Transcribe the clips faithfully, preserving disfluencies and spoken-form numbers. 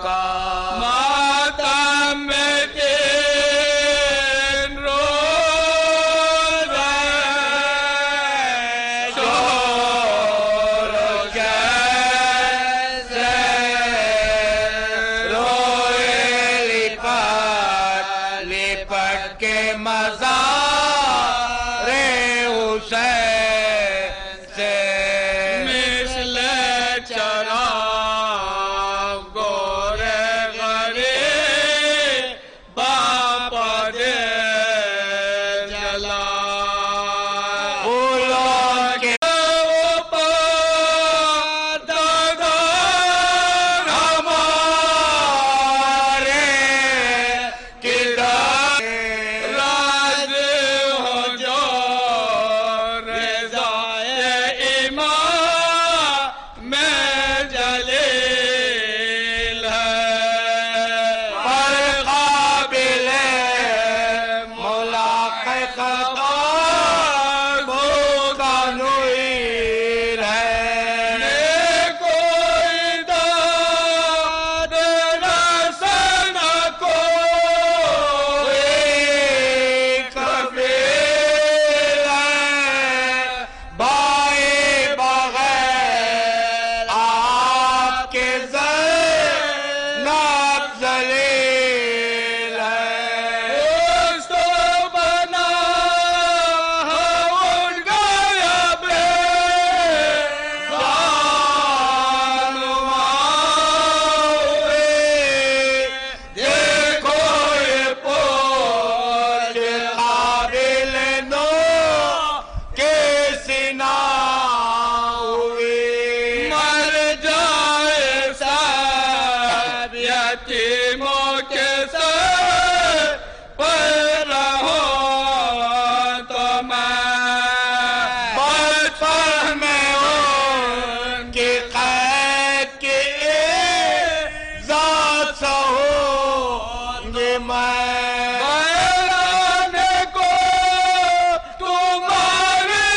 کا ماتم دن روز شور کیسے روئے لپٹ لپٹ کے مزار حسین سے مثل چراغ گورے غریب باپ دے جلا پھولوں کے اوپر داغ ہمارے کدھر راز ہو جو رضائے امام میں جلیل ہے پر قابل ملاقات کا نویر ہے کوئی داد رسن کوئی کبیر ہے بائے بغیر آپ کے زینب ذلیل ہے اس تو بنا اٹھ گیا بے خانما ہوئے دیکھو یہ پوچھ قابل نو کے سنا ہوئی مر جائے سب یتیموں کے سر پر رہو تو میں بچپن میں ان کی قید کی ذات سہوں گی میں بیرانے کو تمہاری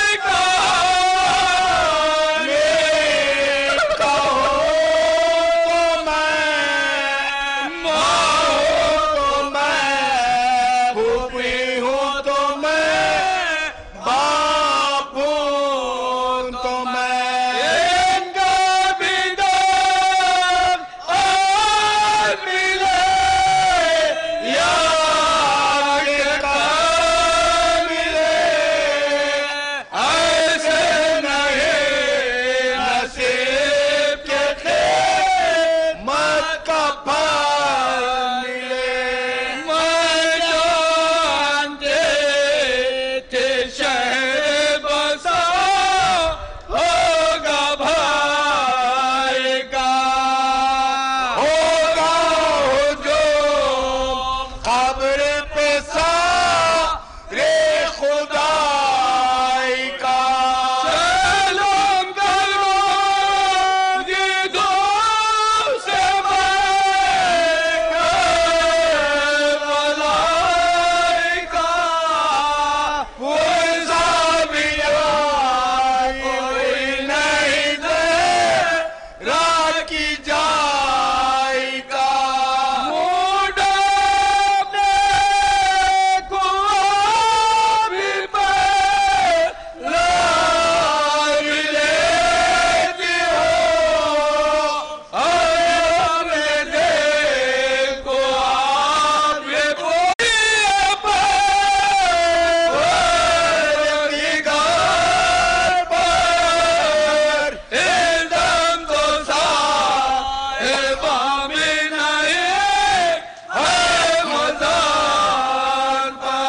کہانی کہوں تو میں ماں ہوں تو میں پھوپھی ہوں تو میں باپ ہوں تو میں ان کا بھی دم آج ملے یا کا ملے ایسے نہیں نصیب کے خدمت کا پھل ملے میں جانتے تھے شہر بسا ہوگا بھائی کا ہوگا ہجوم قبر پہ سارے خدائی کا سلام کرو یہ دور سے کربلائی کا کوئی زاویہ کوئی نہیں دے رات کی جائی کا موڈا اپنے کو بھی پر لائی لیتی ہو اے دیکھو آپ یہ بولی پر کی گھر پر الزام تو صاحبہ میں نہیں ہے مزار پر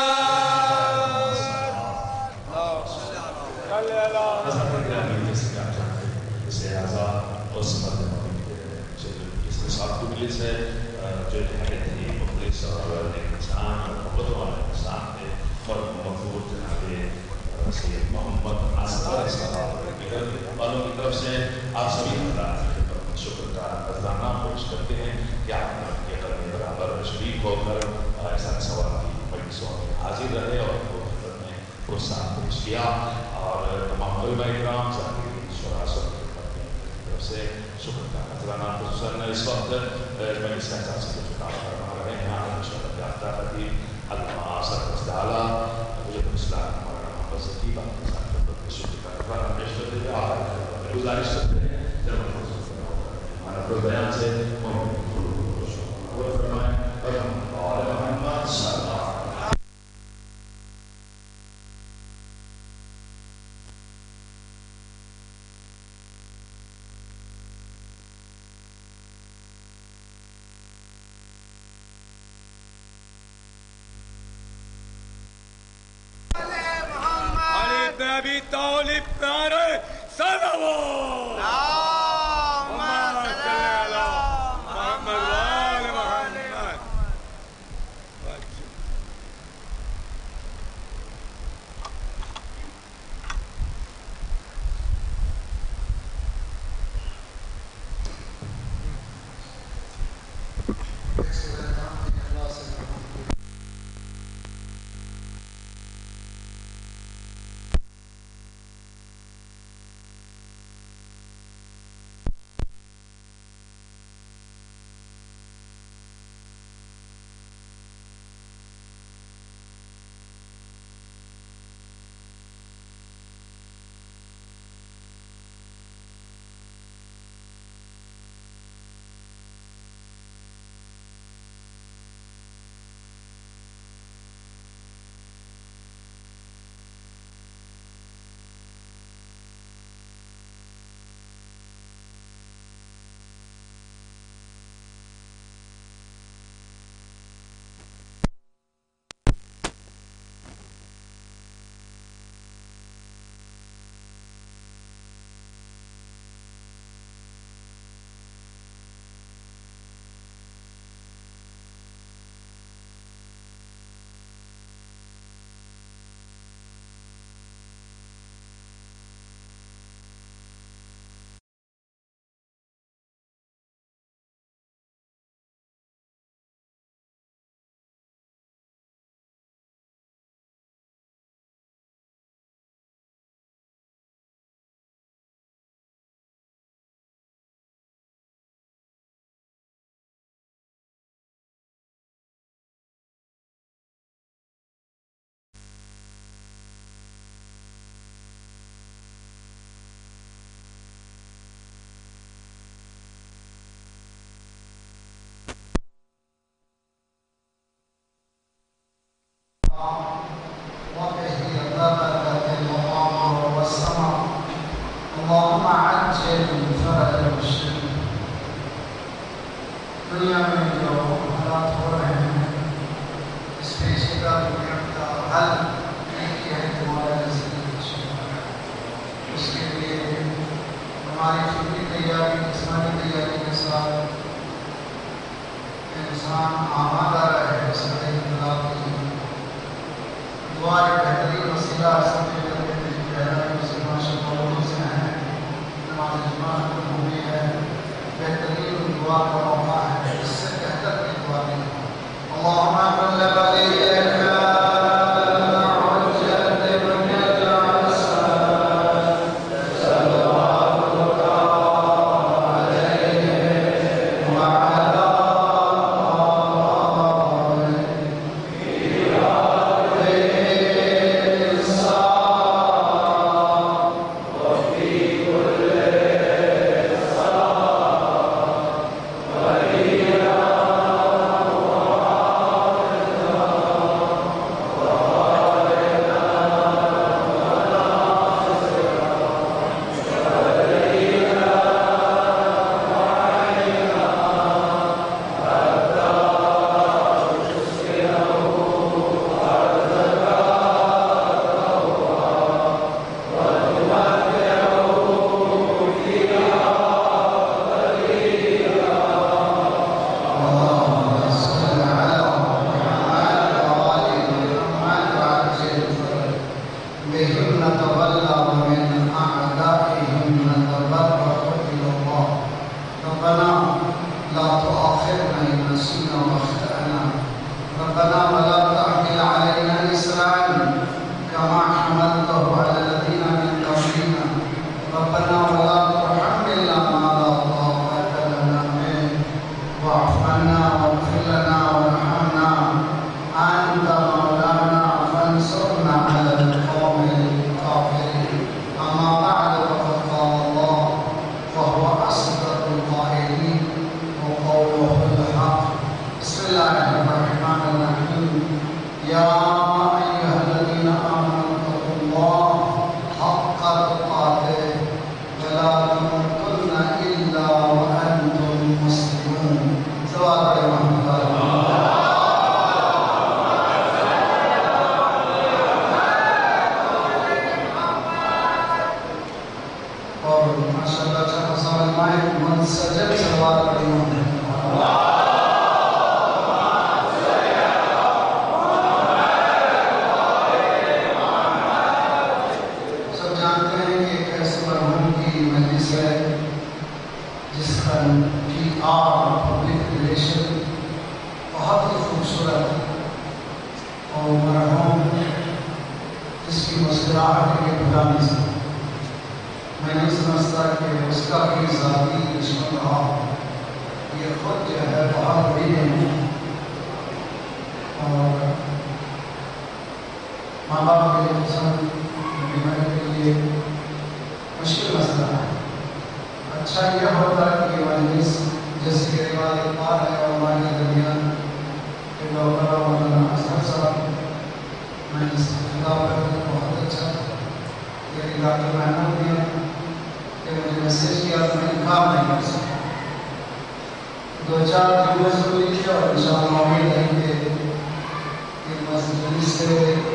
اسے آزاد اور سمت اس کے ساتھ کو ملی سے جو حقیقت تھی مخلص اور نیک انسان اور محبت والا انسان تھے اور مغفور جناب سید محمد ناصر صاحب والوں کی طرف سے آپ سبھی حضرات شکر کا نذرانہ پیش کرتے ہیں کہ آپ نے اپنے قدم برابر شریک ہو کر ایسا سوال کی مجلسوں میں حاضر رہے اور وہ حضرت نے پروتساہن پیش کیا اور تمام علماء کرام ذاکرین شورا سب کی طرف سے شکر کرنا خصوصاً اس وقت میں اس کا احساس سے جو کام کر رہے ہیں ان شاء اللہ یافتہ خطیب علامہ سرفراز اعلیٰ وزیر اسلام مولانا محمد ذکی باقی کے ساتھ خدمت میں شکر کرنا پیش کرتے ہوئے آپ گزارش کرتے ہیں جب ہمارا بیان سے فرمائیں اور محمد صلی اللہ علیہ وسلم. ابھی طالب پیارے صلوات محمد صلی اللہ محمد وآل محمد. اللهم عجل فرج المسلمين. دنیا میں جو حالات ہو رہے ہیں اس پیشے کا دنیا کا حل ایک ہی ہے تمہارا نزدیک. اس کے لیے ہماری فکری تیاری جسمانی تیاری کے ساتھ انسان آمادہ رہے. اس میں انقلاب کی دعا ایک بہترین وسیلہ سب کے لیے پہلا وسیلہ شکر سے ہے. نماز جمعہ ہوئی ہے بہترین دعا کا موقع ہے. اس سے بہتر کی دعا نہیں. اللهم صل واغفر لنا وارحمنا أنت مولانا فانصرنا على القوم الكافرين. أما بعد فقد قال الله وهو أصدق القائلين وقوله الحق. بسم الله الرحمن الرحيم. يا أيها الذين آمنوا اتقوا الله حق تقاته ولا تموتن إلا وأنتم مسلمون. صلوات الله اور ماشاءاللہ اچھا خاصا علماء منسجم صلوات پڑھی ہوں نے. سب جانتے ہیں کہ ایک ایسے مرحوم کی مجلس ہے جس کا پی آر پبلک ریلیشن بہت ہی خوبصورت ہے اور مرحوم جس کی مسکراہٹ کے بھلانے سے میں نہیں سمجھتا کہ اس کا بھی ذاتی دشمن رہا. یہ خود جو ہے بہت بڑی نعمت ہے اور ماں باپ کے لیے پسند بیماری کے لیے مشکل مسئلہ ہے. اچھا یہ ہوتا ہے کہ مجلس جیسے کہ روایت پار ہے اور ہمارے درمیان کہ ڈاکٹر مولانا اظہر صاحب میں اس خطاب کرتے ہیں بہت اچھا یہ ڈاکٹر محمود بھی ہیں کہ مجھے میسیج کیا تو میں کام نہیں کر سکتا. دو چار جملے ضروری تھے اور انشاءاللہ امید ہے کہ یہ مسجد سے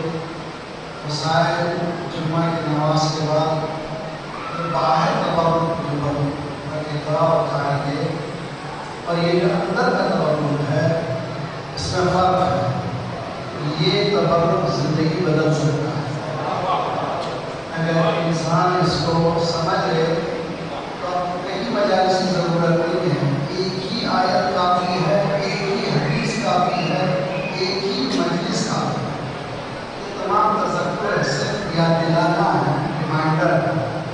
مسائل جمعہ کی نماز کے بعد باہر تبرک جو بلکہ اقرار اٹھائیں گے اور یہ جو اندر کا تبرک ہے اس میں فرق ہے. یہ تبرک زندگی بدل سکتا ہے اگر انسان اس کو سمجھ لے تو کئی مجالس کی ضرورت نہیں ہے. ایک ہی آیت کافی ہے, ایک ہی حدیث کافی ہے, ایک ہی مجلس کافی ہے. یہ تمام تذکر صرف یاد دلانا ہے, ریمائنڈر ہے.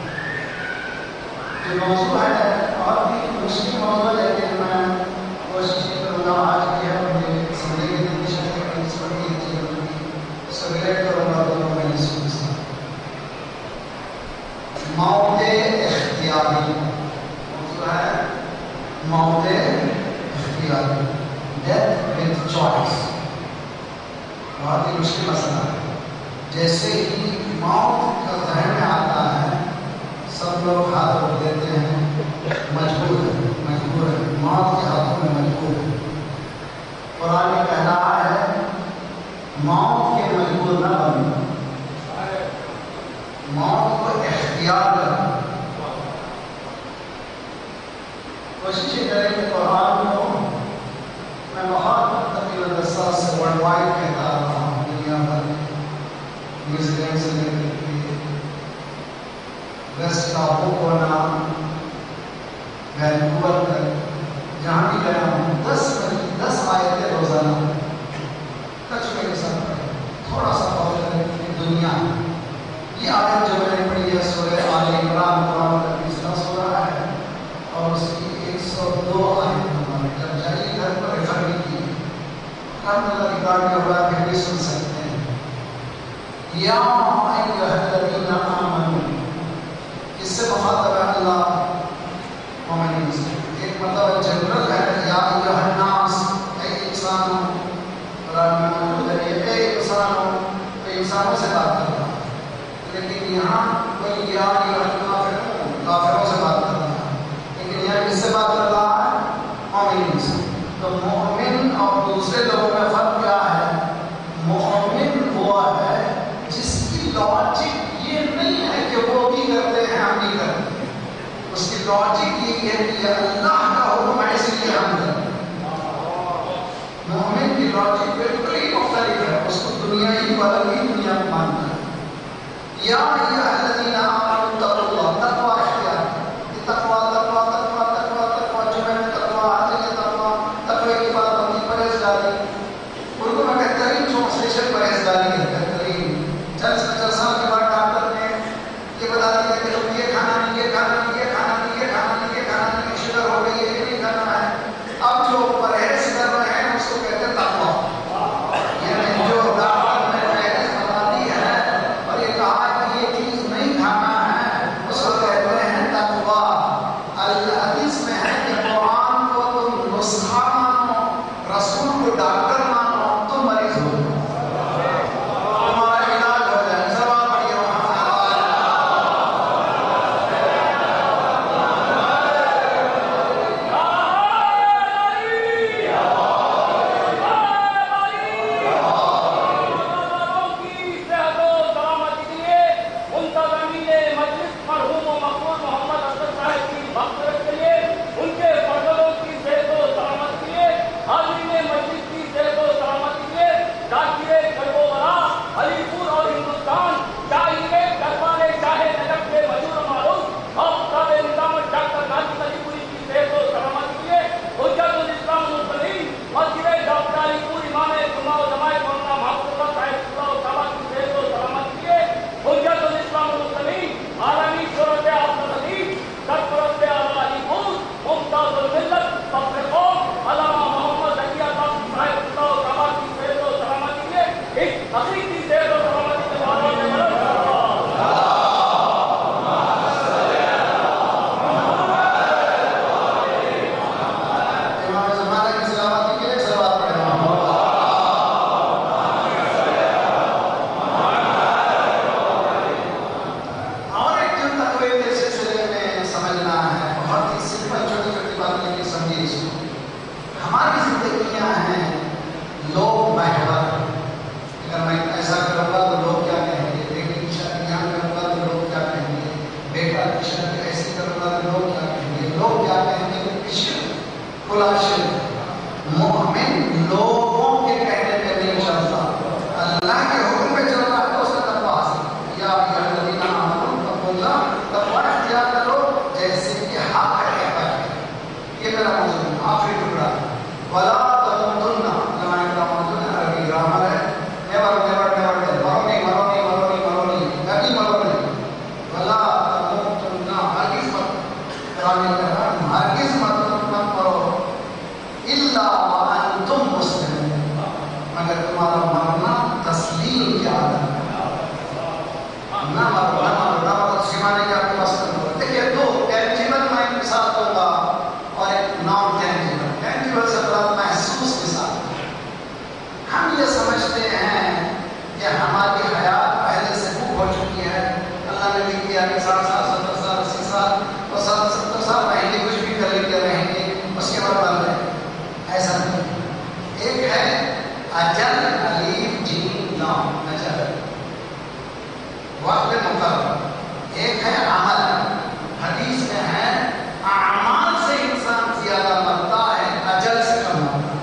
یہ موضوع ہے اور بھی مشکل موضوع ہے لیکن میں کوشش کروں گا آج کی ہے مجھے سمجھے کی نتیجہ ہے کہ اس پر یہ چیز اس کو ریلیٹ کروں گا دونوں میں اس کو ساتھ. موت اختیاری موضوع ہے, موت اختیاری, ڈیتھ وتھ چوائس. بہت ہی مشکل مسئلہ ہے. جیسے ہی موت کا ذہن میں آتا ہے سب لوگ ہاتھ روک دیتے ہیں, مجبور ہے مجبور ہے موت کے ہاتھوں میں مجبور ہے. قرآن میں کہہ رہا ہے موت کے مجبور نہ بنو, موت کو اختیار کرنا. کوشش یہ کریں کہ قرآن کو میں بہت تقریباً دس سال سے ورلڈ وائڈ کہتا رہا ہوں, دنیا بھر میں نیوزی لینڈ سے لے کر کے ویسٹ کا ہوکونا وینکوور تک جہاں بھی گیا ہوں دس دس آیتیں روزانہ کچھ میرے ساتھ پڑھے تھوڑا سا بہت دنیا. یہ آیت جو میں نے پڑھی ہے سورہ آل عمران قرآن کا تیسرا سورہ ہے اور اس کی ایک سو دو آیت ہمارے جب جائیے گھر پر ریفر بھی کی الحمدللہ ریکارڈ میں ہوا پھر بھی سن سکتے ہیں. یا ایھا الذین آمنوا, اس سے مخاطب ہے اللہ مومنین سے. ایک مطلب جنرل ہے یا ایھا الناس, اے انسانوں, قرآن میں موجود ہے یہ اے انسانوں, اے انسانوں سے بات کر رہا ہے. لیکن یہاں کوئی یا کافروں کافروں سے بات کر رہا ہے, لیکن یہاں کس سے بات کر رہا ہے؟ مومنین سے. تو مومن اور دوسرے لوگوں میں فرق کیا ہے؟ مومن وہ ہے جس کی لاجک یہ نہیں ہے کہ وہ بھی کرتے ہیں ہم بھی کرتے ہیں. اس کی لاجک یہ ہے کہ یہ اللہ کا حکم ہے اس لیے ہم کرتے ہیں. مومن کی لاجک بالکل ہی مختلف ہے, اس کو دنیا ہی بدل ہی دنیا کو مانتا ہے. یا ایھا الذین آمنوا اتقوا اللہ, تقوی اختیار. یہ تقوی تقوی تقوی تقوی تقوی جو میں نے تقوی آتے ہیں تقوی تقوی کی بات ہوتی ہے پرہیزگاری. اردو میں بہترین ٹرانسلیشن پرہیزگاری ہے, بہترین. چند پچاس سال کے بعد ڈاکٹر نے یہ بتا دیا کہ تم یہ کھانا نہیں, یہ کھانا نہیں, یہ کھانا نہیں, یہ کھانا نہیں, یہ کھانا نہیں, شوگر ہو گئی ہے, یہ نہیں کھانا ہے. اب جو پرہیز کر لوگوں کے کہنے پہ نہیں چلتا، اللہ کے حکم پہ چل رہا ہے تو اس کا تقویٰ حاصل یا الذین آمنوا اتقوا اللہ، تقویٰ اختیار کرو جیسے کہ حق ہے کہتا ہے۔ یہ میرا موضوع ہے، آخری ٹکڑا، ولا تموتن، علماء کرام موجود ہے، عربی گرامر ہے، نیور نیور نیور مرو نہیں مرو نہیں مرو نہیں مرو نہیں کبھی مرو نہیں، ولا تموتن، ہرگز مت، قرآن میں کہہ رہا ہے ہرگز مت مت مرو الا وانتم مسلمون، مگر تمہارا مرنا تسلیم کی عادت ہے، نہ مرو نہ مرو نہ مرو سمانے کے آپ کے پاس کرو۔ دیکھیے دو ٹینجیبل میں ایک مثال دوں گا اور ایک نان ٹینجیبل۔ ٹینجیبل سے مراد محسوس مثال، ہم یہ سمجھتے ہیں کہ ہماری حیات پہلے سے خوب ہو چکی ہے، اللہ نے لکھ دیا کہ ساٹھ سال ستر سال اسی سال اور سات ستر سال رہیں گے، کچھ بھی کر لیں رہیں گے، اس کے بعد بن رہے ایسا نہیں۔ ایک ہے اجل، الف جیم لام، اجل وقت مقرر، ایک ہے عمل، حدیث میں ہے اعمال سے انسان زیادہ مرتا ہے اجل سے کم مرتا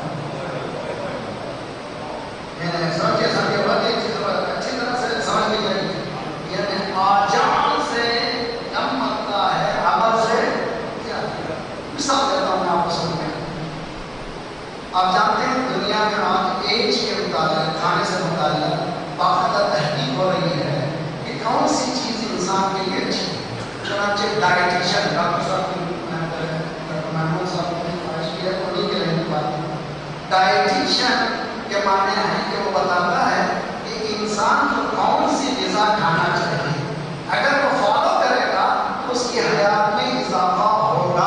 ہے۔ سمجھے سمجھے بات ایک چیز اچھی طرح سے سمجھ لی جائے گی، یعنی آجال سے کم مرتا ہے عمل سے زیادہ۔ مثال دیتا ہوں میں آپ کو سمجھ میں، آپ جانتے ہیں دنیا میں آج ایج کے متعلق، کھانے سے متعلق باقاعدہ تحقیق ہو رہی ہے کہ کون سی چیز انسان کے لیے اچھی ہے۔ چنانچہ ڈائٹیشین ڈاکٹر صاحب ڈاکٹر محمود صاحب نے خواہش کی ہے، انہیں کے رہنے بات، ڈائٹیشین کے معنی ہے کہ وہ بتاتا ہے کہ انسان کو کون سی غذا کھانا چاہیے، اگر وہ فالو کرے گا تو اس کی حیات میں اضافہ ہوگا۔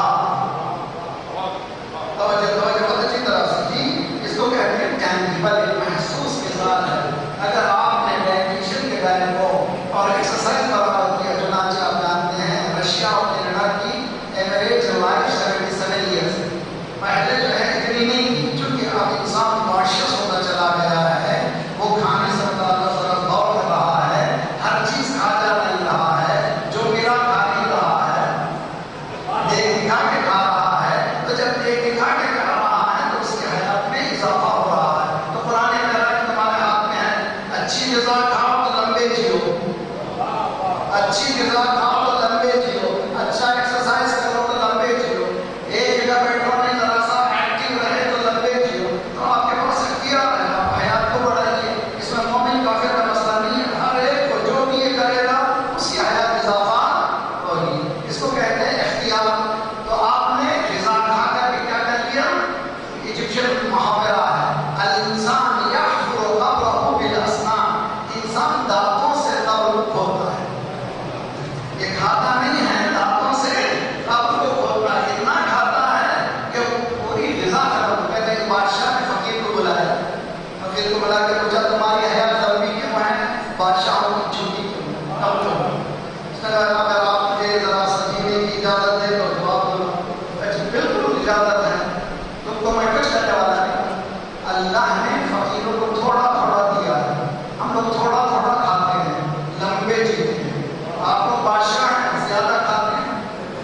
توجہ توجہ بہت اچھی طرح سے جی، اس کو کہتے ہیں ٹینجیبل، ایک محسوس مثال ہے۔ اگر آپ نے ڈائٹیشین کے بارے کو اور ایکسرسائز برباد کیا، چنانچہ آپ جانتے ہیں رشیا اور کینیڈا کی average life seventy seven years, پہلے جو ہے اتنی نہیں تھی، چونکہ اب انسان کانشیس ہوتا چلا گیا ہے، وہ کھانے سے متعلق طرف دوڑ رہا ہے، ہر چیز کھاتا نہیں رہا ہے، جو میرا کھا نہیں رہا ہے، دیکھ دکھا کے کھا رہا ہے، تو جب دیکھ دکھا کے کھا رہا ہے تو اس کی حیات میں اضافہ ہو رہا ہے۔ تو قرآن کہہ رہا ہے کہ تمہارے ہاتھ میں ہے، اچھی غذا کھاؤ تو لمبے جیو، اچھی غذا کھاؤ تو لمبے جیو، اچھا ایکسرسائز کرو تو لمبے جیو، ایک جگہ بیٹھو نہیں ذرا سا ایکٹیو رہے تو لمبے جیو۔ تو آپ کے پاس اختیار ہے، آپ حیات کو بڑھائیے، اس میں مومن کافر کا مسئلہ نہیں ہے، ہر ایک کو جو بھی یہ کرے گا اس کی حیات اضافہ ہوگی، اس کو کہتے ہیں اختیار۔ تو آپ نے غذا کھا کر کے کیا کر لیا؟ ایجپشن محاورہ ہے، الانسان یحفر قبرہ بالاسنان، انسان دانتوں سے قبر کھودتا ہے، یہ کھاتا نہیں ہے دانتوں سے قبر کو کھودتا ہے، اتنا کھاتا ہے کہ وہ پوری غذا ختم۔ کہتے ہیں بادشاہ نے فقیر کو بلایا، فقیر کو بلا کے پوچھا تمہاری حیات لمبی کیوں ہے؟ بادشاہوں کی چھٹی کیوں کم کیوں؟ اس نے کہا اگر آپ مجھے ذرا سا جینے کی اجازت دے تو جواب دو، بالکل اجازت ہے، تم کو میں کچھ کرنے والا نہیں۔ اللہ نے فقیروں کو تھوڑا تھوڑا دیا ہے، ہم لوگ تھوڑا تھوڑا کھاتے ہیں، لمبے جیتے ہیں، آپ لوگ بادشاہ ہیں زیادہ کھاتے ہیں،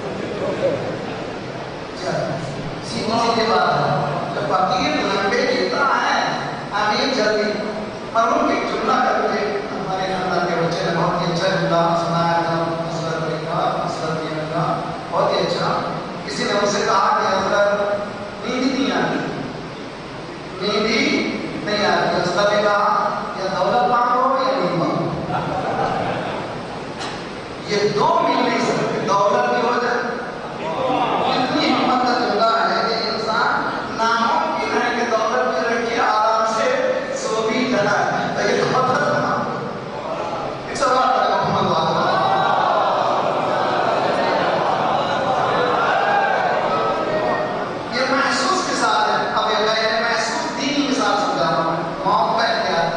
سیدھی سیدھی بات ہے۔ جو فقیر لمبے جیتا ہے، امیر جلدی، اور ان کی جملہ کر کے ہمارے خاندان کے بچے نے بہت ہی اچھا جملہ سنایا تھا، مسئلہ دیکھا مسئلہ دیا تھا بہت ہی اچھا۔ کسی نے مجھ سے کہا کہ حضرت نیند نہیں آتی، نیند ہی نہیں آتی، حضرت نے کہا یا دولت مانگو یا نیند مانگو، یہ دو مل نہیں سکتے، دولت کی وجہ اتنی ہمت کا جملہ ہے کہ انسان ناممکن ہے کہ دولت بھی رکھ کے آرام سے سو بھی جائے، تو یہ تو مطلب ایک سوال ہے محمد والا، یہ محسوس مثال ہے۔ اب یہ غیر محسوس دینی مثال سمجھا رہا ہوں، موقع اختیار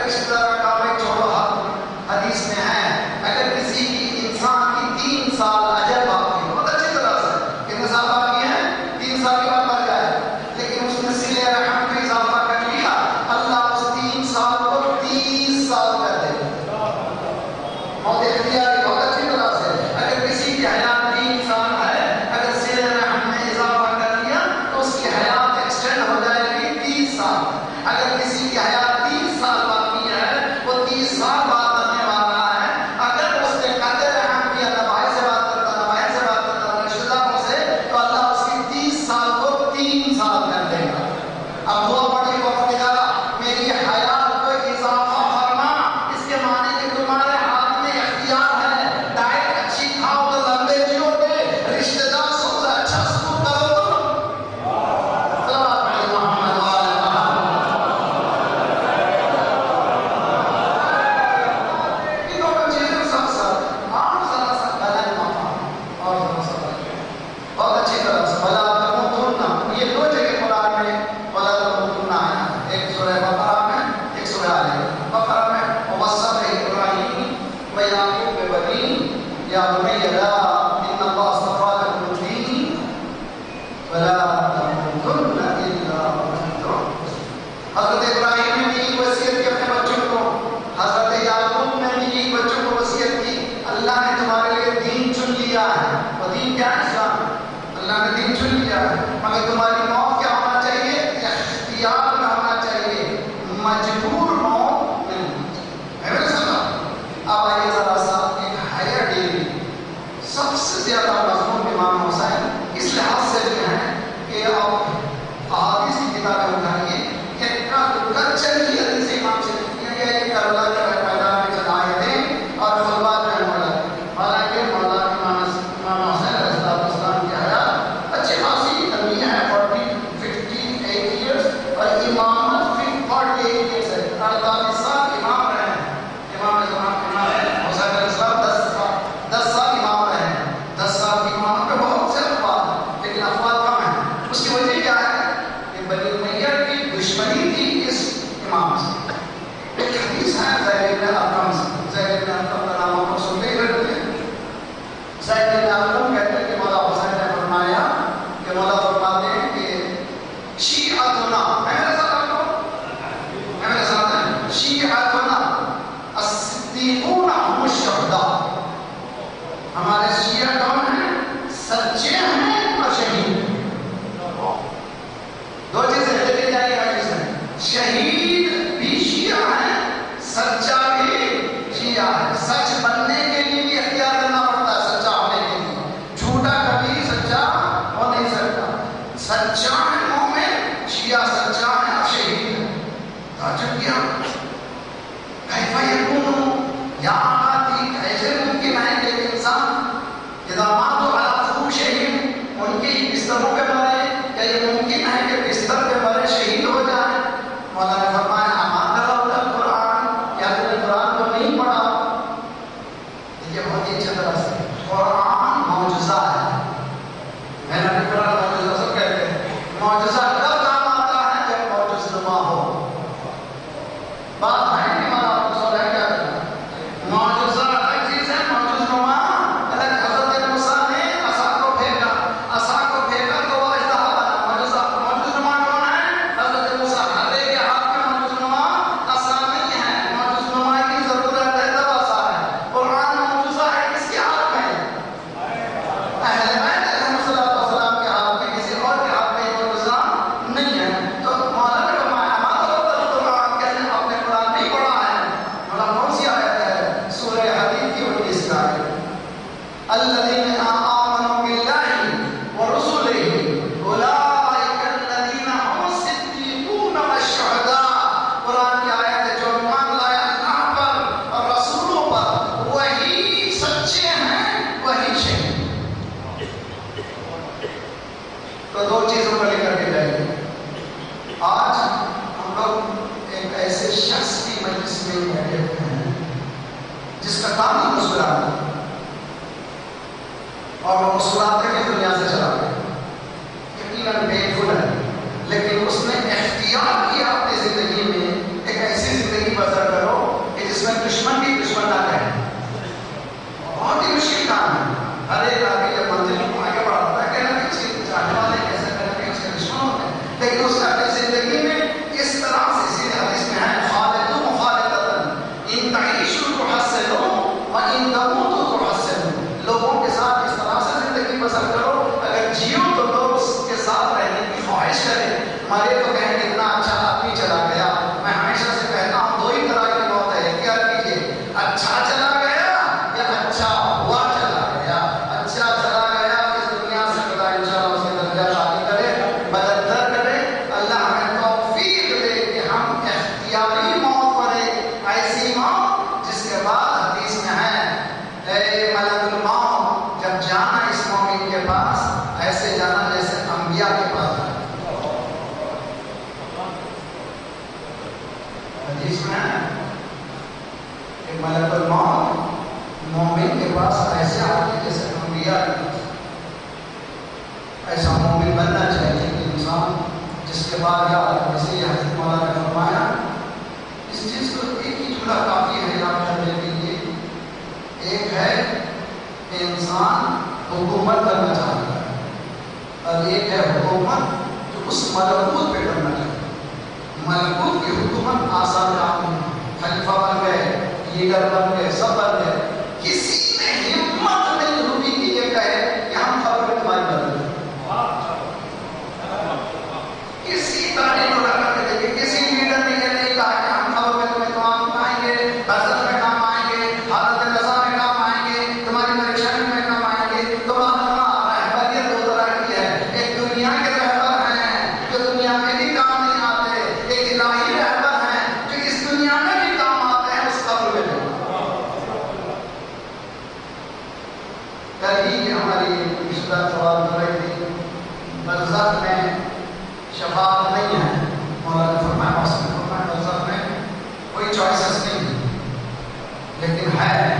رشتہ دار کا کام ہے چھوڑو ہاتھ، حدیث میں ہے اگر کسی کی انسان کی تین سال اجل باقی ہے، بہت اچھی طرح سے کتنے سال باقی ہیں، تین سال کے بعد مر جائے، لیکن اس نے صلہ رحم میں اضافہ کر لیا، اللہ اس تین سال کو تیس سال کر دے گا، بہت اختیاری، بہت اچھی طرح سے۔ اگر کسی کی حیات تین سال ہے، اگر صلہ رحم میں اضافہ کر لیا تو اس کی حیات ایکسٹینڈ ہو جائے گی تیس سال۔ اگر کسی کی حیات تیس سال باقی ہے، وہ تیس سال بعد آنے والا ہے، اگر اس نے قطع رحم کیا، نہ بھائی سے بات کرتا، نہ بہن سے بات کرتا، نہ رشتہ داروں سے، تو اللہ اس کی تیس سال کو تین سال کر دے گا۔ اب دعا پڑھی پروردگارا میری حیات کو اضافہ فرما، اس کے معنی کہ تمہارے ہاتھ میں اختیار ہے، ڈائٹ اچھی کھاؤ تو لمبے جیو گے، رشتہ دار سب سے اچھا سلوک کرو تو صلوات علی محمد وعلی محمد۔ ان دونوں چیزوں سب سب عام ذرا سا غلط مفہوم اور ذرا سا غلط، بہت اچھی طرح سے بلا تموتن، یہ دو جگہ قرآن میں بلا تموتن آیا ہے، ایک سورہ بقرہ میں، ایک سورہ آل عمران۔ بقرہ میں وَوَصَّى إِبْرَاهِيمَ وَيَعْقُوبَ بَنِيهِ يَا بُنَيَّ لَا إِنَّ اللَّهَ اصْطَفَىٰ لَكُمُ الدِّينَ فَلَا تَمُوتُنَّ إِلَّا وَأَنتُم مُّسْلِمُونَ۔ حضرت ابراہیم نے بھی یہ وصیت کی اپنے بچوں کو، حضرت یعقوب نے بھی یہ بچوں کو وصیت کی، اللہ نے تمہارے لیے دین چن لیا ہے، وہ دین کیا ہے؟ اسلام۔ اللہ نے دین چن لیا ہے، مگر تمہاری موت کیا ہونا چاہیے؟ اختیار میں ہونا چاہیے، مجبور موت نہیں ہونی چاہیے۔ ہے میرے ساتھ؟ اب آئیے ذرا سا ایک ہائر ڈگری، سب سے زیادہ مضمون امام حسین اس لحاظ سے بھی ہیں کہ آپ احادیث کی کتابیں اٹھائیے، اتنا دکھا چلیے حدیث امام سے لکھی ہے کہ کربلا کے میدان میں جب آئے تھے اور خطبات میں مولا، حالانکہ مولا امام امام حسین علیہ السلام کی حیات اچھی خاصی لمبی ہے، فورٹی ففٹی ایٹ ایئرس، اور امامت فورٹی ایٹ ایئرس ہے، اڑتالیس سال امام رہے ہیں۔ امام امام حسین علیہ السلام دس سال دس سال امام رہے ہیں، دس سال کی امام پہ بہت سے افواد ہیں، لیکن افواد کم ہیں۔ اس کی وجہ کیا ہے کہ بنی امیہ کی دشمنی تھی اس امام سے۔ ایک حدیث ہے زید بن ارقم سے، زید بن ارقم کا نام آپ سنتے ہی رہتے ہیں۔ زید بن ارقم کہتے ہیں کہ مولا حسین نے فرمایا کہ مولا فرماتے ہیں کہ شیعتنا، ہے میرے ساتھ آپ کو؟ ہے میرے ساتھ ہیں؟ شیعتنا الصدیقون هم الشہداء، ہمارے شیعہ کون ہیں؟ سچے ہیں اور شہید ہیں۔ دو چیزیں لے جائیے حدیث میں، شہید بھی شیعہ ہیں، سچا بھی شیعہ ہے۔ سچ بننے کے لیے بھی اختیار کرنا پڑتا ہے، سچا ہونے کے لیے، جھوٹا کبھی سچا ہو نہیں سکتا۔ سچا ہے مومن، شیعہ سچا ہے اور شہید ہے۔ تعجب کیا، کیف یکون یا آتی، ایسے ممکن ہے کہ ایک انسان اذا ماتوا علی فروشہم، ان کے بستروں پہ مرے، کیا یہ ممکن ہے کہ بستر پہ مرے شہید ہو جائے؟ مولا نے فرمایا اما قرأت القرآن، کیا تم نے قرآن کو نہیں پڑھا؟ یہ بہت ہی اچھی طرح سے قرآن معجزہ ہے، میں نے قرآن معجزہ سب کہتے ہیں، معجزہ کب کام آتا ہے؟ جب معجز نما ہو۔ بات ہے کہ ہمارا آپ کو سوال ہے کیا کرنا؟ معجزہ الگ چیز ہے، معجز نما الگ۔ حضرت موسیٰ نے عصا کو پھینکا، عصا کو پھینکا تو وہ اژدہا بنا، معجزہ۔ معجز نما کون ہے؟ حضرت موسیٰ۔ ہر ایک کے ہاتھ میں معجز نما عصا نہیں ہے، معجز نما کی ضرورت ہے تب عصا ہے۔ قرآن معجزہ ہے کس کے ہاتھ میں؟ اہل بیت علیہ السلام کے ہاتھ میں، کسی اور کے ہاتھ میں معجزہ نہیں ہے۔ تو مولا نے فرمایا اما قرأت القرآن، کیا نے آپ نے قرآن نہیں پڑھا ہے؟ مولا کون سی آیت ہے؟ سورہ حدید کی انیس کا آیت، الذین آمنوا باللہ ورسلہ اولئک الذین هم الصدیقون والشہداء۔ قرآن کی آیت ہے جو ایمان لائے اللہ پر اور رسولوں پر، وہی سچے ہیں، وہی شہید۔ تو دو چیزوں کو لے کر کے جائیے۔ آج ہم لوگ ایک ایسے شخص کی مجلس میں بیٹھے ہوئے ہیں جس کا کام ہی مسکرانا، اور وہ مسکراتے ہوئے دنیا سے چلا گیا، یقیناً پینفل ہے، لیکن اس نے اختیار کیا اپنی زندگی میں ایک ایسی زندگی بسر کرو ملک الموت مومن کے پاس ایسے آتے جیسے انبیاء کے پاس. ایسا مومن بننا چاہیے کہ انسان جس کے بعد یا جیسے یہ حضرت مولانا نے فرمایا اس چیز کو ایک ہی جملہ کافی ہے یاد کرنے کے لیے. ایک ہے کہ انسان حکومت کرنا چاہتا ہے اور ایک ہے حکومت جو اس ملکوت پہ کرنا چاہتا ہے. ملکوت کی حکومت آسان کام نہیں. خلیفہ بن گئے, لیڈر بن گئے, سب بن گئے. کسی نے ہمت نہیں ہوئی کہ یہ کہے کہ ہم خبر میں تمہاری بدل دیں. کسی تعلیم کو رکھا کے دیکھیں, کسی لیڈر نے یہ نہیں کہا کہ ہم خبر میں تمہیں کام آئیں گے, حضرت میں کام آئیں گے, حضرت رضا میں کام آئیں گے, تمہاری پریشانی میں کام آئیں گے. تمہارا رہبریت دو طرح کی ہے. ایک دنیا کے رہبر ہیں جو دنیا میں بھی کام نہیں آتے, ایک الہی رہبر ہیں جو اس دنیا میں بھی کام آتے ہیں اس قبر میں. کل ہی ہماری رشتہ سوال کر رہی تھی برزخ میں شفاعت نہیں ہے. مولانا نے فرمایا اس نے فرمایا برزخ میں کوئی چوائسز نہیں ہے لیکن ہے.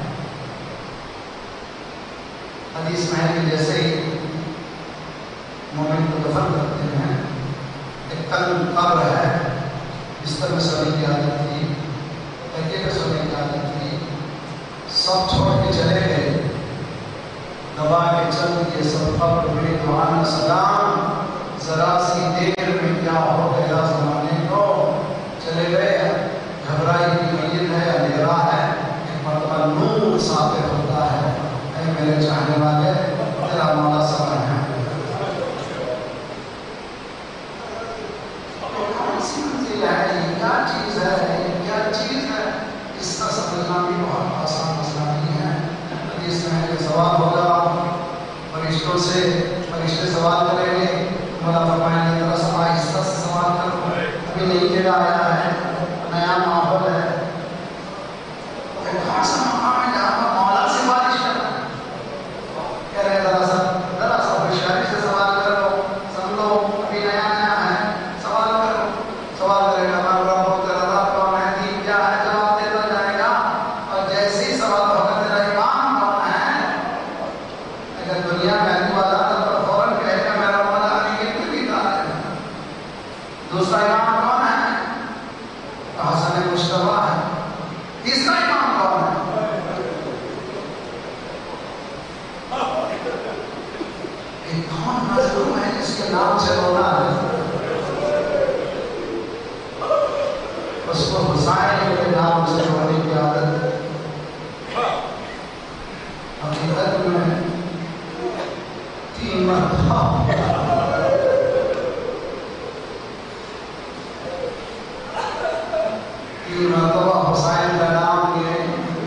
حدیث میں ہے کہ جیسے ہی مومن کو دفن کرتے ہیں ایک کل قبر ہے, بستر میں سونے کی عادت تھی, تکیے پہ سونے کی عادت تھی, سب چھوڑ کے چلے گئے, دبا کے چل کے سب قبر میں دعانا سلام, ذرا سی دیر میں کیا ہو گیا زمانے کو, چلے گئے. گھبرائی کی میت ہے, اندھیرا ہے, ایک مرتبہ نور ساتھ ہوتا ہے. اے میرے چاہنے والے تیرا مولا سب ہے. کون سی منزل ہے, یہ کیا چیز ہے, یہ کیا چیز ہے, اس کا سمجھنا بھی بہت آسان مسئلہ نہیں ہے. حدیث میں کہ سوال ہوگا فرشتوں سے, فرشتے سوال کریں گے, مولا فرمائیں گے ذرا سا آہستہ سے سوال کرو, ابھی نئی جگہ آیا ہے, نیا ماحول ہے. کون سا مقام ہے جہاں پر مولا سے بارش کرنا ہے, کہہ رہے ذرا سا ذرا سا ہوشیاری سے سوال کرو, سمجھو ابھی نیا نیا ہے, سوال کرو. سوال کرے گا میں رب کو تیرا رب کون ہے, دین کیا ہے, جواب دیتا جائے گا. اور جیسے ہی سوال ہوگا تیرا امام کون ہے, اگر دنیا میں آنے والا تو فوراً کہے گا میرا مولا علی کے بھی کہا ہے. دوسرا امام کون ہے, حسن مشتبہ ہے. تیسرا امام کون ہے, ایک کون مظلوم ہے جس کے نام سے رونا ہے, اس کو حسین کے نام سے رونے کی عادت. حقیقت میں تین مرتبہ تین مرتبہ حسین کا نام لیے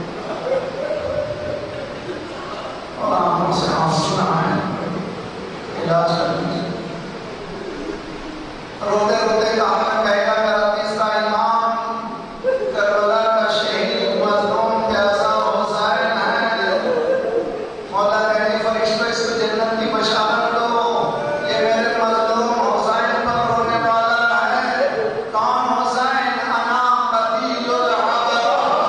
اور آنکھوں سے آنسو نہائے, علاج کر دیجیے. روتے روتے کہا کہے گا میرا تیسرا امام کربلا کا شہید مظلوم پیاسا حسین ہے. مولا کہے فرشتوں اس کو جنت کی بشارت دو, یہ میرے مظلوم حسین پر رونے والا ہے. کون حسین, انا قتیل الحق.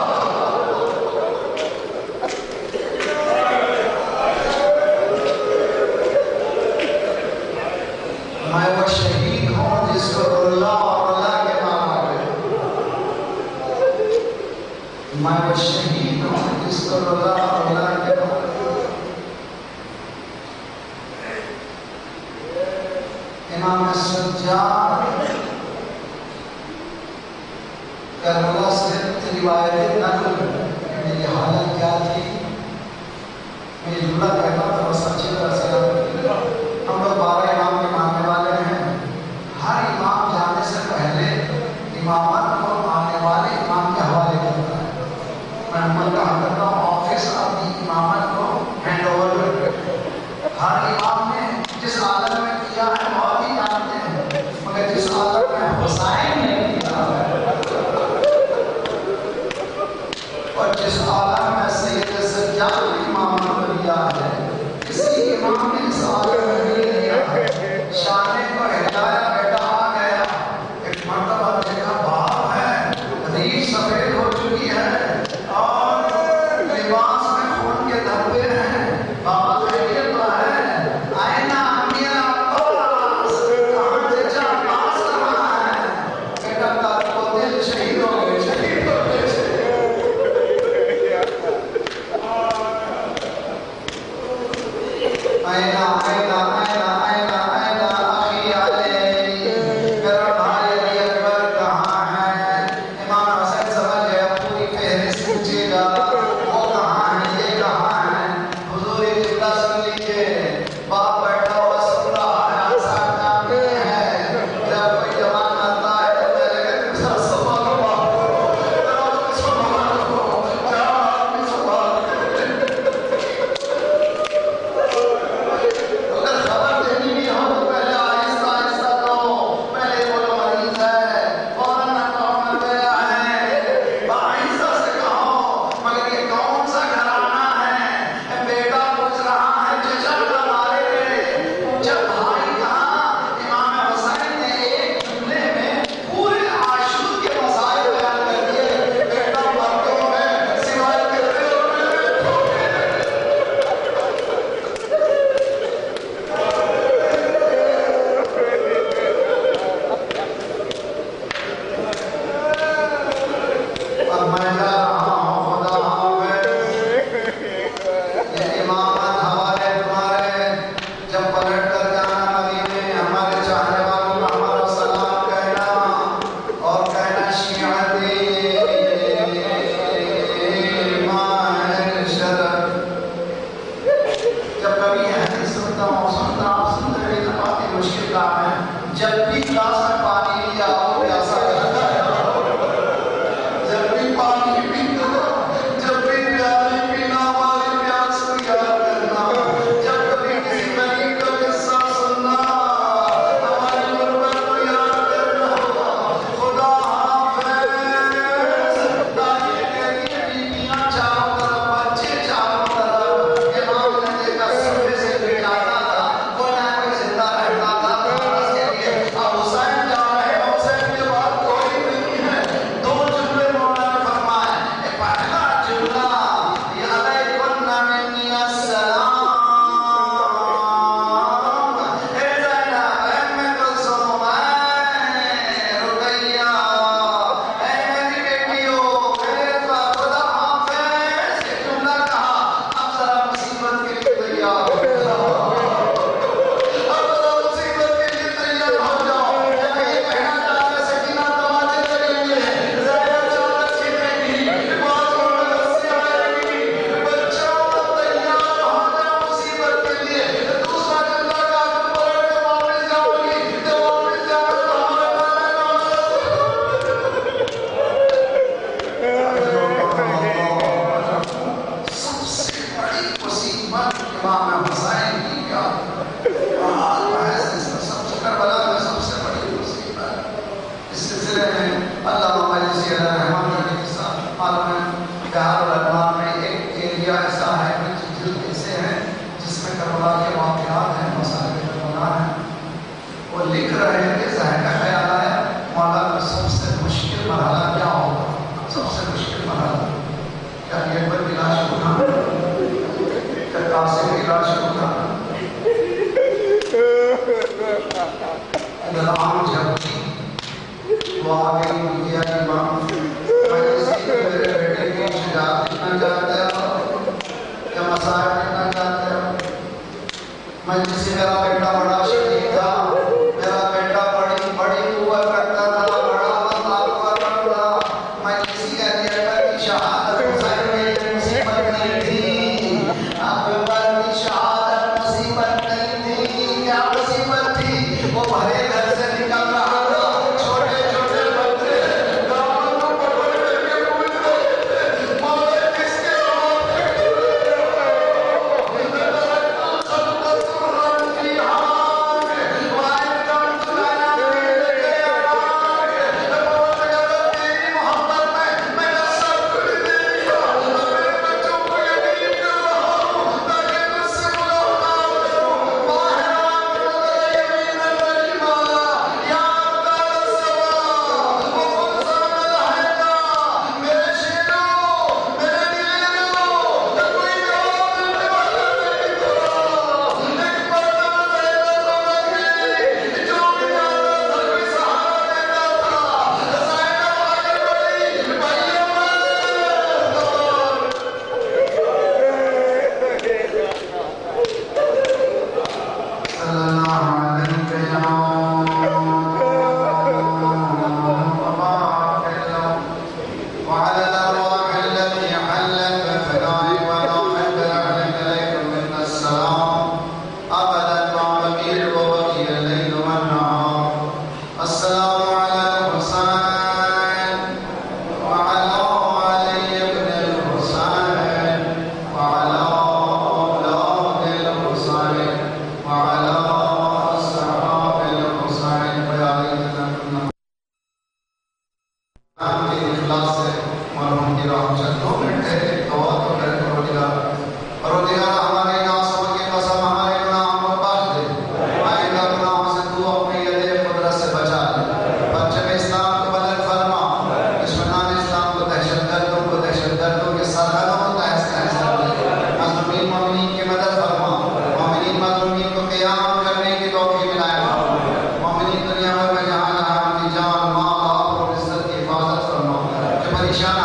میں وہ شہید ہوں جس کو اللہ اور اللہ کے ماما گئے. میں وہ شہید ہوں جس کو اللہ اور اللہ کے ماما گئے. امام سجاد کربلا سے روایتیں نقل کہ میری حالت کیا تھی. میں جملہ کہتا تھا بس اچھی طرح سے یاد رکھیے. ہم لوگ بارہ امام کے ماننے والے ہیں. ہر امام جانے سے پہلے امامت کو آنے والے امام کے حوالے کرتا ہے. میں عمل کہا کرتا ہوں آفس اپنی امامت کو ہینڈ اوور کرتا ہے. ہر امام نے جس عالم میں کیا ہے بہت ہی جانتے ہیں, مگر جس عالم میں حسین نے کیا ہے اور جس عالم میں سید سجاد نے امامت کو لیا ہے, کسی امام نے اس عالم میں نہیں لیا ہے. شانے کو ہدایا بیٹا آ گیا, ایک مرتبہ دیکھا باپ ہے, ریش سفید ہو چکی ہے, پریشان